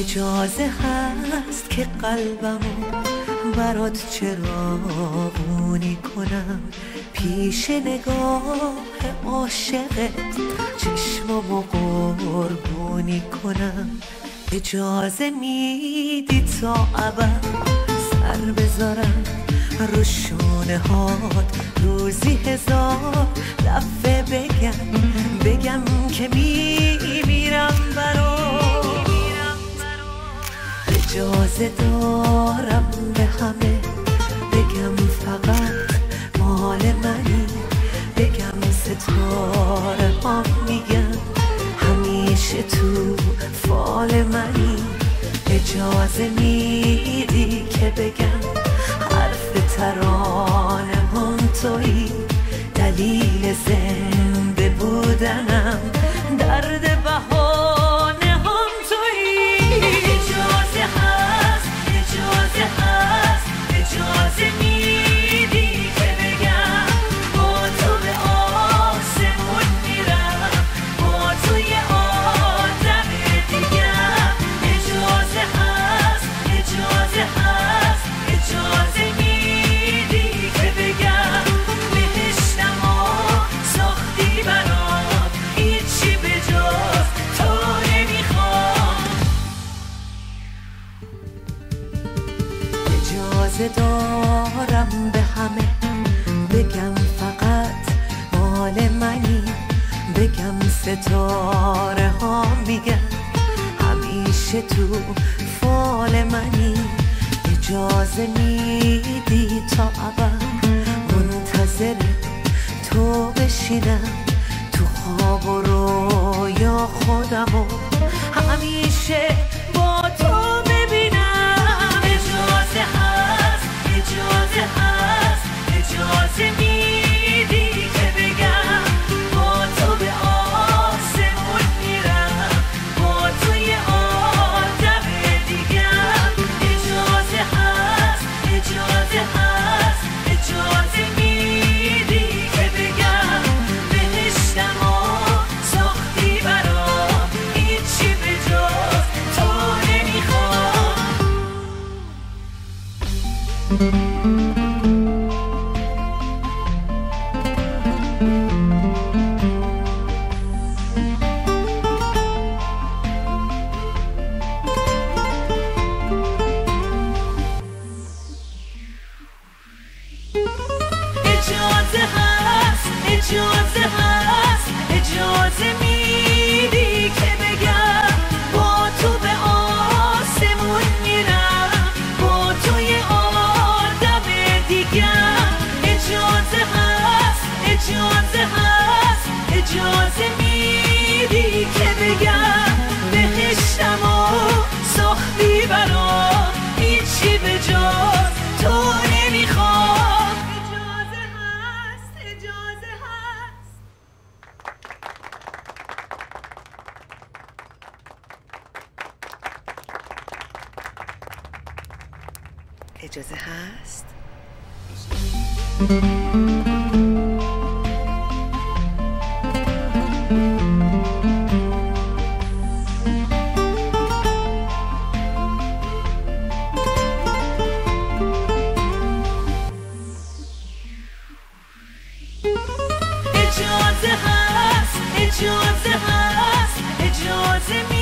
اجازه هست که قلبمو برات چراغونی کنم، پیش نگاه عاشقت چشممو قربونی کنم. اجازه میدی تا ابد سر بذارم رو شونه هات، روزی 1000 دفعه بگم که میمیرم برات. اجازه دارم به همه بگم فقط مال منی، بگم ستاره ها میگن همیشه تو فال منی. اجازه میدی که بگم حرف ترانه هم تویی، دلیل زنده بودنم درد بهانه هم تویی. اجازه هست، اجازه هست، اجازه میدی که بگم با تو به آسمون میرم، با تو یه آدم دیگم. اجازه هست، اجازه هست، اجازه میدی که بگم بهشتم ساختی برام، هیچی به جز تو نمیخوام. اجازه دارم به همه بگم فقط مال منی، بگم ستاره ها میگن همیشه تو فال منی. اجازه میدی تا ابد منتظر تو بشینم، تو خواب و رویا خودمو همیشه با تو ببینم. اجازه هست، اجازه هست، اجازه میدی که بگم با تو به آسمون میرم، با تو یه آدم دیگم. اجازه هست، اجازه هست، اجازه میدی که بگم بهشتم ساختی برام، هیچی به جز تو نمیخوام. اجازه هست، اجازه هست، اجازه میدی که بگم با تو به آسمون میرم، با تو یه آدم دیگم. اجازه هست، اجازه هست، اجازه میدی که بگم بهشتم ساختی برام، هیچی به جز تو نمیخوام. اجازه هست، اجازه هست. اجازه هست. اجازه هست، اجازه هست، اجازه